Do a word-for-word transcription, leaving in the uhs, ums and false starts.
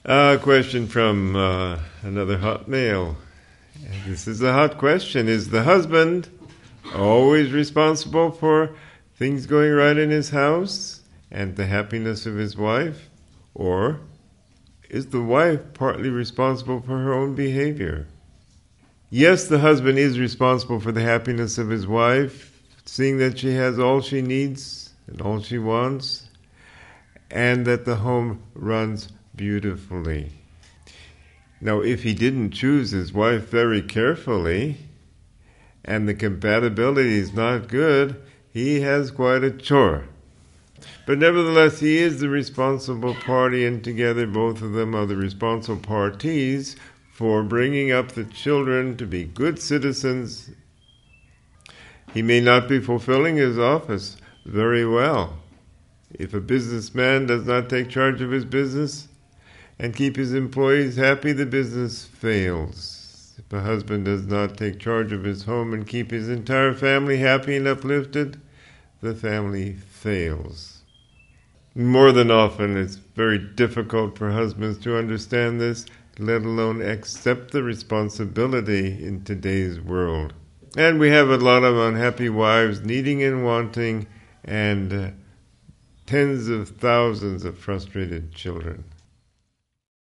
A question from uh, another hot male. This is a hot question. Is the husband always responsible for things going right in his house and the happiness of his wife? Or is the wife partly responsible for her own behavior? Yes, the husband is responsible for the happiness of his wife, seeing that she has all she needs and all she wants, and that the home runs beautifully. Now, if he didn't choose his wife very carefully, and the compatibility is not good, he has quite a chore. But nevertheless, he is the responsible party, and together both of them are the responsible parties for bringing up the children to be good citizens. He may not be fulfilling his office very well. If a businessman does not take charge of his business and keep his employees happy, the business fails. If a husband does not take charge of his home and keep his entire family happy and uplifted, the family fails. More than often, it's very difficult for husbands to understand this, let alone accept the responsibility in today's world. And we have a lot of unhappy wives needing and wanting, and uh, tens of thousands of frustrated children.